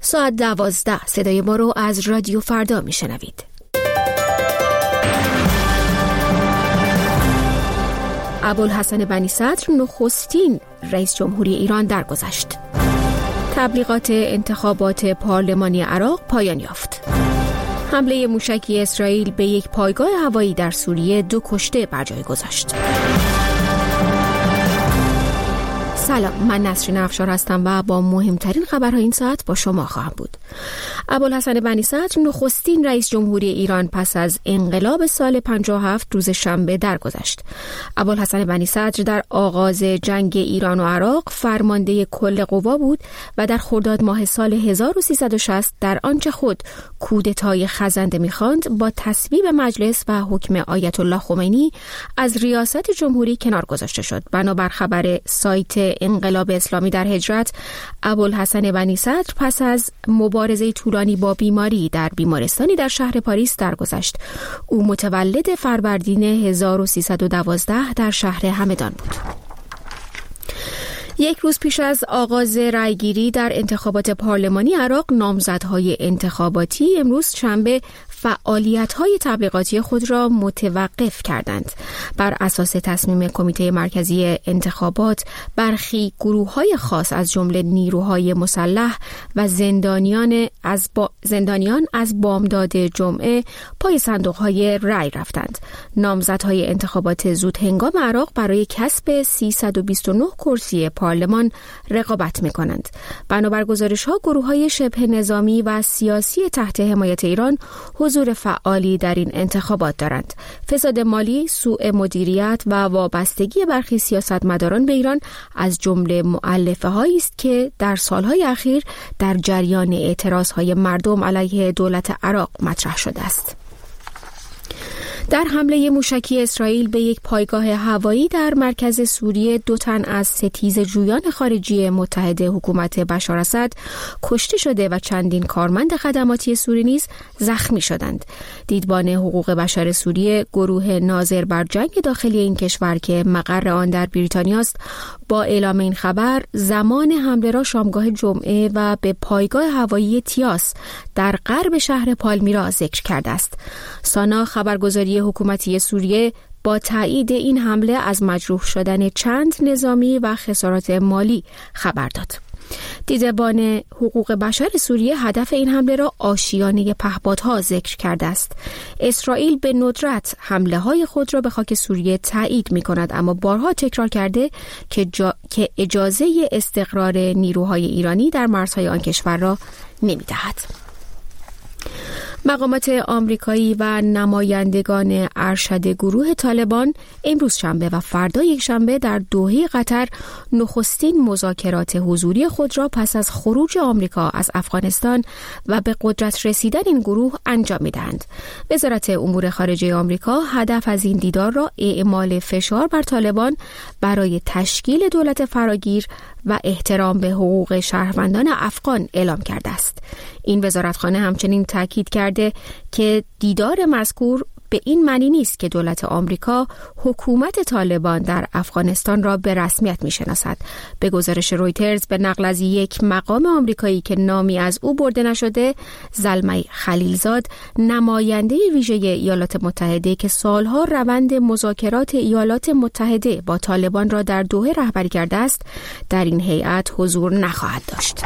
ساعت 12 صدای ما رو از رادیو فردا میشنوید. ابوالحسن بنی صدر نخستین رئیس جمهوری ایران درگذشت. تبلیغات انتخابات پارلمانی عراق پایان یافت. حمله موشکی اسرائیل به یک پایگاه هوایی در سوریه 2 کشته بر جای گذاشت. سلام، من نسرین افشار هستم و با مهمترین خبرهای این ساعت با شما خواهم بود. ابوالحسن بنی صدر نخستین رئیس جمهوری ایران پس از انقلاب سال 57 روز شنبه درگذشت. ابوالحسن بنی صدر در آغاز جنگ ایران و عراق فرمانده کل قوا بود و در خرداد ماه سال 1360 در آنچه خود کودتای خزنده می‌خواند با تصویب مجلس و حکم آیت الله خمینی از ریاست جمهوری کنار گذاشته شد. بنابر خبر سایت انقلاب اسلامی در هجرت، ابوالحسن بنی صدر پس از مبارزه طولانی با بیماری در بیمارستانی در شهر پاریس درگذشت. او متولد فروردین 1312 در شهر همدان بود. یک روز پیش از آغاز رأیگیری در انتخابات پارلمانی عراق، نامزدهای انتخاباتی امروز شنبه فعالیت‌های تبلیغاتی خود را متوقف کردند. بر اساس تصمیم کمیته مرکزی انتخابات، برخی گروه‌های خاص از جمله نیروهای مسلح و زندانیان از بامداد جمعه پای صندوق‌های رأی رفتند. نامزدهای انتخابات زودهنگام عراق برای کسب 329 کرسی پارلمان رقابت می‌کنند. بنابر گزارش‌ها، گروه‌های شبه نظامی و سیاسی تحت حمایت ایران حضور فعالی در این انتخابات دارند. فساد مالی، سوء مدیریت و وابستگی برخی سیاستمداران به ایران از جمله مؤلفه‌هایی است که در سالهای اخیر در جریان اعتراضهای مردم علیه دولت عراق مطرح شده است. در حمله موشکی اسرائیل به یک پایگاه هوایی در مرکز سوریه 2 تن از ستیزجویان خارجی متحد حکومت بشار اسد کشته شده و چندین کارمند خدماتی سوری نیز زخمی شدند. دیدبان حقوق بشر سوریه، گروه ناظر بر جنگ داخلی این کشور که مقر آن در بریتانیا است، با اعلام این خبر زمان حمله را شامگاه جمعه و به پایگاه هوایی تیاس در غرب شهر پالمیرا ذکر کرده است. سانا خبرگزاری حکومتی سوریه با تایید این حمله از مجروح شدن چند نظامی و خسارات مالی خبر داد. دیدبان حقوق بشر سوریه هدف این حمله را آشیانه پهپادها ذکر کرده است. اسرائیل به ندرت حمله های خود را به خاک سوریه تایید می کند، اما بارها تکرار کرده که اجازه استقرار نیروهای ایرانی در مرزهای آن کشور را نمی دهد. مقامات آمریکایی و نمایندگان ارشد گروه طالبان امروز شنبه و فردا یک شنبه در دوحه قطر نخستین مذاکرات حضوری خود را پس از خروج آمریکا از افغانستان و به قدرت رسیدن این گروه انجام می‌دهند. وزارت امور خارجه آمریکا هدف از این دیدار را اعمال فشار بر طالبان برای تشکیل دولت فراگیر و احترام به حقوق شهروندان افغان اعلام کرده است. این وزارتخانه همچنین تاکید کرده که دیدار مذکور به این معنی نیست که دولت آمریکا حکومت طالبان در افغانستان را به رسمیت می‌شناسد. به گزارش رویترز به نقل از یک مقام آمریکایی که نامی از او برده نشده، زلمه خلیلزاد، نماینده ویژه ایالات متحده که سالها روند مذاکرات ایالات متحده با طالبان را در دوحه رهبری کرده است، در این هیئت حضور نخواهد داشت.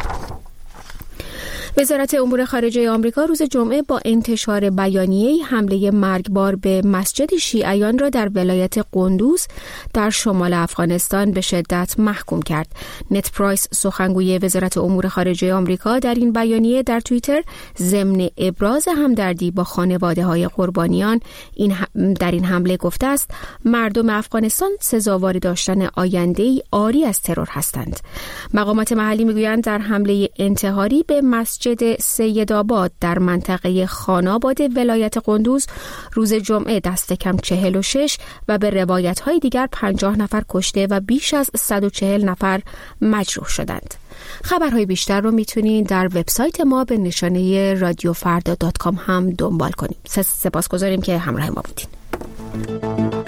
وزارت امور خارجه آمریکا روز جمعه با انتشار بیانیه حمله مرگبار به مسجد شیعیان را در ولایت قندوز در شمال افغانستان به شدت محکوم کرد. نت پرایس، سخنگوی وزارت امور خارجه آمریکا، در این بیانیه در توییتر ضمن ابراز همدردی با خانواده‌های قربانیان در این حمله گفته است: مردم افغانستان سزاوار داشتن آینده‌ای عاری از ترور هستند. مقامات محلی میگویند در حمله انتحاری به مسجد سیدآباد در منطقه خاناباد ولایت قندوز روز جمعه دست کم 46 و به روایت‌های دیگر 50 نفر کشته و بیش از 140 نفر مجروح شدند. خبرهای بیشتر رو میتونید در وبسایت ما به نشانه radiofarda.com هم دنبال کنید. سپاسگزاریم که همراه ما بودین.